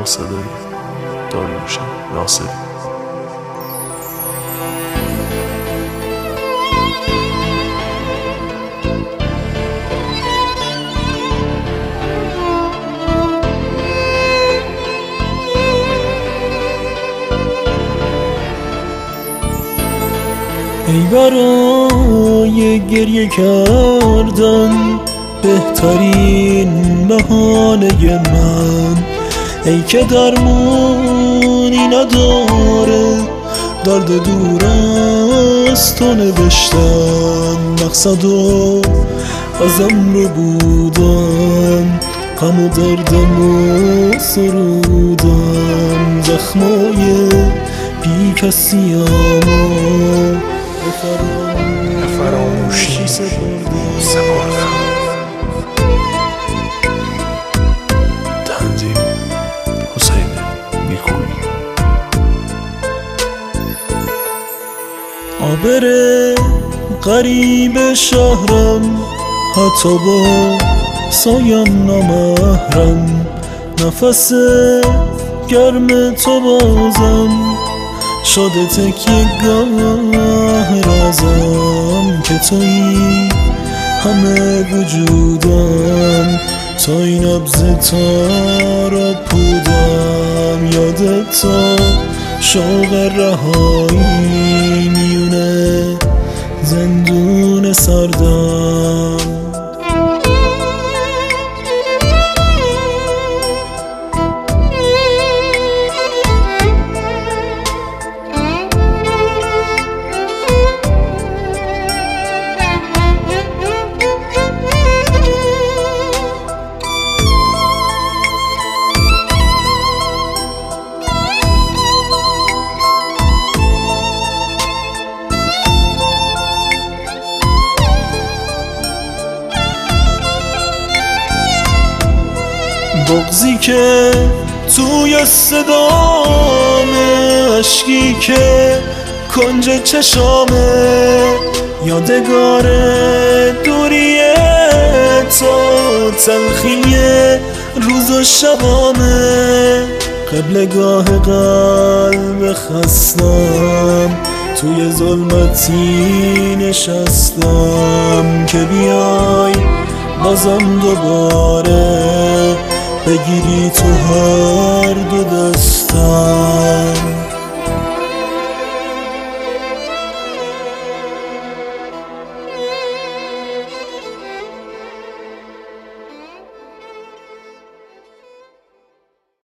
با صدای داریوش ناصری. ای برای گریه کردن بهترین بهانه من، ای که درمونی نداره درد دور از تو نوشتن. مقصد و ازم رو بودم، غم و دردم و سرودم، زخمای بی کسیامو به فراموشی سپردم. تنظیم حسین میرکویی. عابر غریب شهرم، حتی با سایم نامحرم، نفس گرم تو بازم شده تکیه گاه رازم، که تویی همه وجودم، تا این نبض تارا پودم. یادت تا شوق رهایی میونه زندون سردم. بغضی که توی صدامه، عشقی که کنج چشامه، یادگار دوری تو تلخی روز و شبامه. قبلگاه قلب خستم، توی ظلمتی نشستم، که بیای بازم دوباره بگیری تو هر دو دستم.